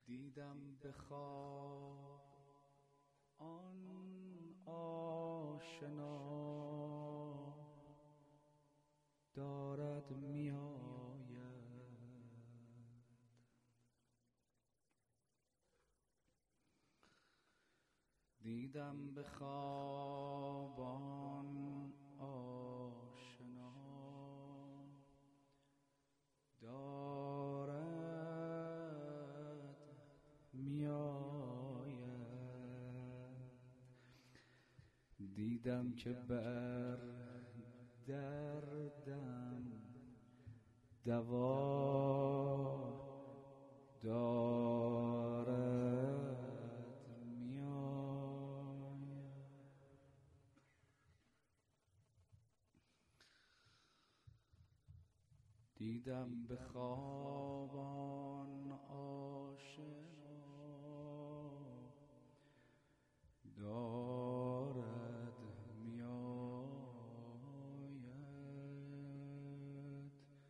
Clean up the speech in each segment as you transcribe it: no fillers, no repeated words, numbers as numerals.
دیدم به خواب آن آشنا دارد میآید. دیدم به خواب آن آشنا دارد میآید. دیدم که بر دردم دوا دارد میآید. دیدم به خواب آن آشنا دارد میآید.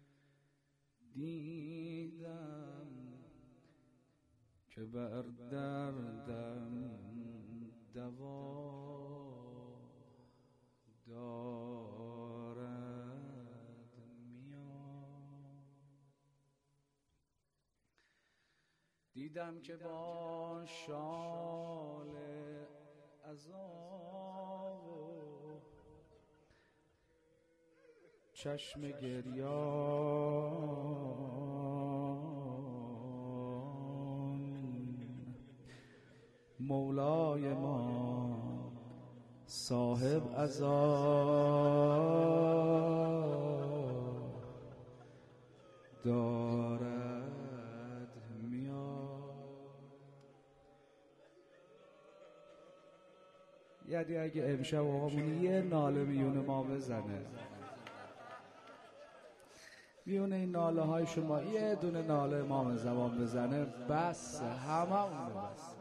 دیدم که بر دردم دوا دارد میآید. دیدم که با شال عذاب و چشم گریان مولای ما صاحب عذاب دارد میآید. یعنی اگه امشب آقامون یه ناله میونه ما بزنه، میونه این ناله های شما یه دونه ناله امام زمان بزنه، بس همه اونه. بس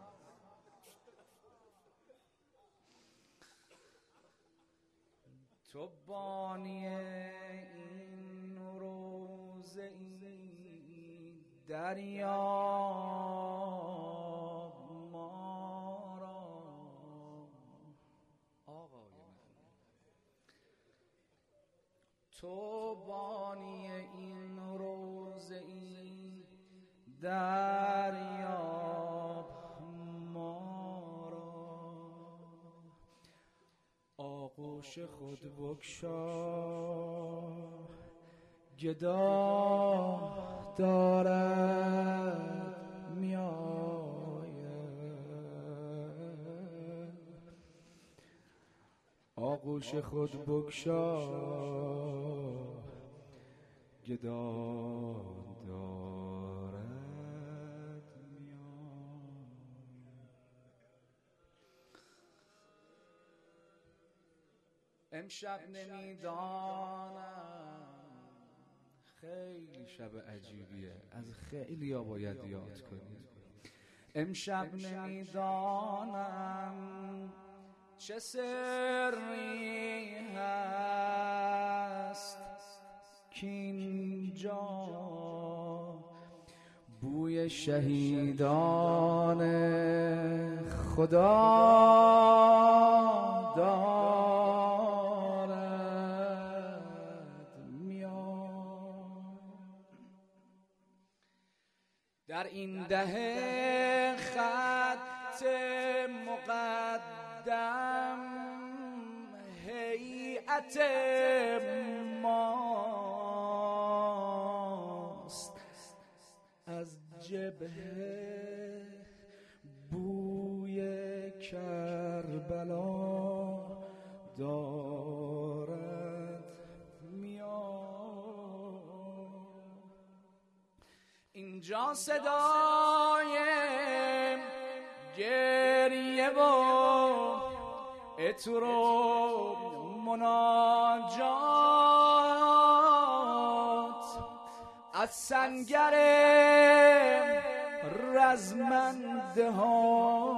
تو بانی این روزه ای دریاب ما را. آقای من تو بانی این روزه ای دریاب ما را. آغوش خود بگشا گدا دارد میآید. آغوش خود بگشا گدا دارد میآید. امشب نمیدانم، خیلی شب عجیبیه، از خیلی ها باید یاد کنید. امشب نمیدانم چه سری هست کینجا بوی شهیدان خدا دارد میآید. در این دهه خط مقدم هیئت ماست، از جبهه بوی کربلا دارد میآید. اینجا صدای گریه و عطر و مناجات از سنگر رزمنده ها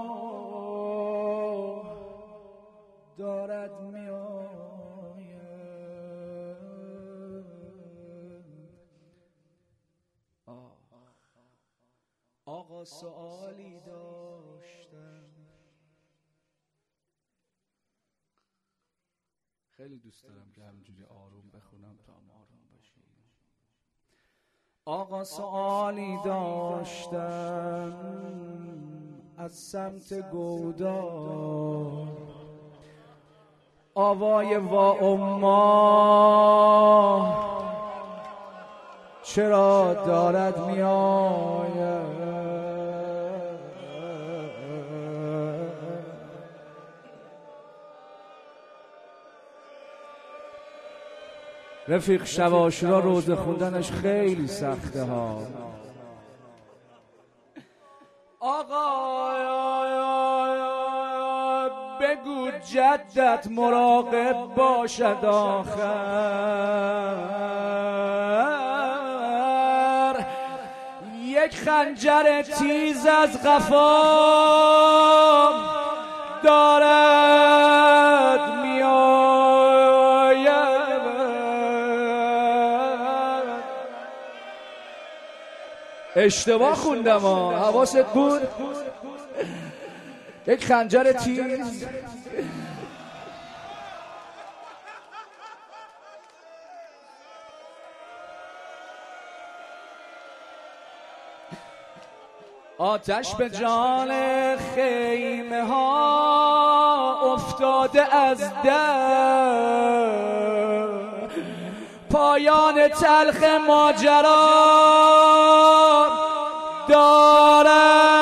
دارد میآید. آقا سوالی داشتم. خیلی دوست دارم که همینجوری آروم بخونم تا هم آروم باشی. آقا سوالی داشتم از سمت گودار، آوای وا اما چرا دارد میآید؟ رفیق شب عاشورا روزه خوندنش خیلی سخته ها. آقا بگو جدت مراقب باشد آخر، یک خنجر تیز از قفام دارد میآید. اشتباه خوندم ها، حواست بود؟ یک خنجر تیز. آتش به جان خیمه ها افتاده از در، پایان تلخ ماجرا دارد